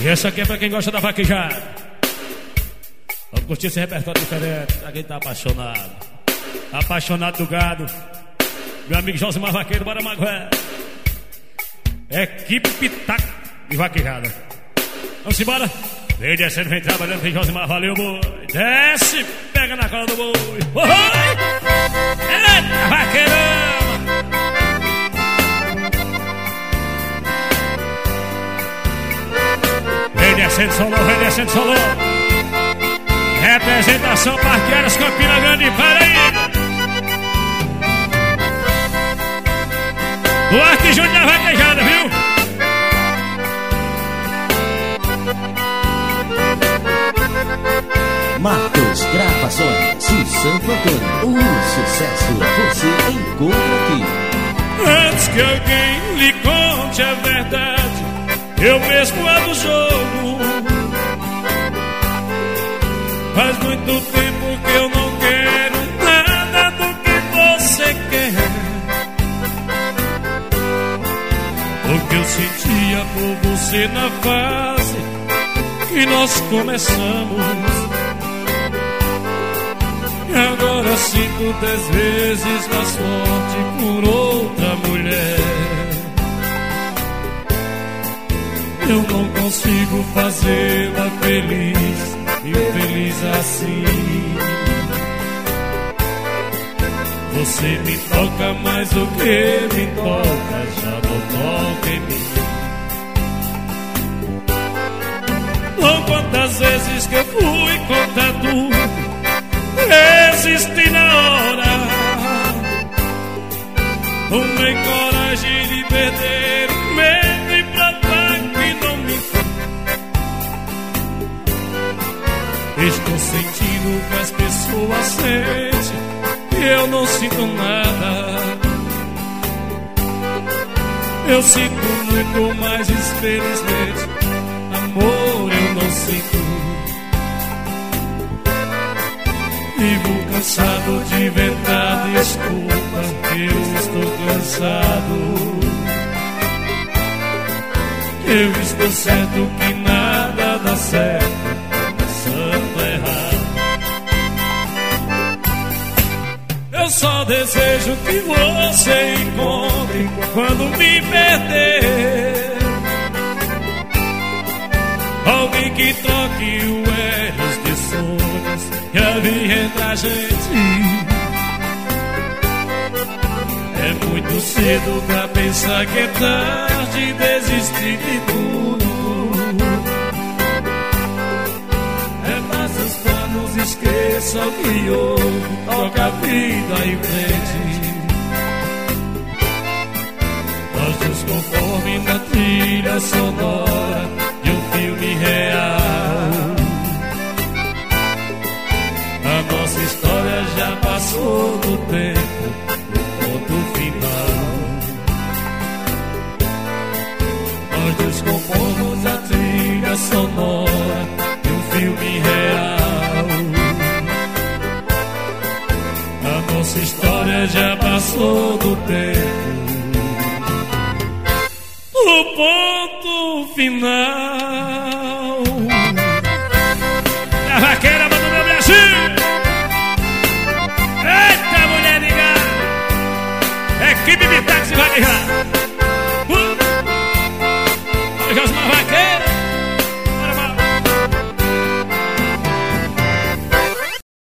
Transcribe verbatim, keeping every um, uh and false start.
E essa aqui é pra quem gosta da vaquejada. Vamos curtir esse repertório diferente. Pra quem tá apaixonado, apaixonado do gado. Meu amigo Josimar Vaqueiro, bora Magué. Equipe Pitaco de vaquejada. Vamos embora. Vem descendo, vem trabalhando, vem Josimar, valeu, boi. Desce, pega na cola do boi. Oi! Eita, vaqueirão! Vem descendo, solou, vem descendo, solou. Representação Parqueiras, Campina Grande, Paraíba. Duarte Júnior da vaquejada, viu? Marcos Gravações de Santo Antônio. O sucesso você encontra aqui. Antes que alguém lhe conte a verdade, eu mesmo abro o jogo. Faz muito tempo que eu não quero nada do que você quer. O que eu sentia por você na fase que nós começamos, e agora sinto dez vezes mais forte por outra mulher. Eu não consigo fazê-la feliz, infeliz assim. Você me toca mais do que me toca, já não toca em mim. Oh, quantas vezes que eu fui contar tudo, resisti na hora. Tomei coragem de perder o medo e provar que não me foi. Estou sentindo que as pessoas sentem e eu não sinto nada. Eu sinto muito, mas infelizmente amor eu não sinto. Vivo cansado de inventar desculpas, eu estou cansado. Eu estou certo que nada dá certo, pensando errado. Eu só desejo que você encontre quando me perder alguém que troque o erros de sonhos que havia entre a gente. É muito cedo pra pensar que é tarde e desistir de tudo. Repassa os planos, esqueça o que houve, toca a vida em frente. Nós nos conforme na trilha sonora de um filme real. A nossa história já passou do tempo, no ponto final. Nós nos compomos a trilha sonora de um filme real. A nossa história já passou do tempo, no ponto final. A vaqueira manda meu Brasil. Eita, mulher de gado. Equipe de táxi vai ligar.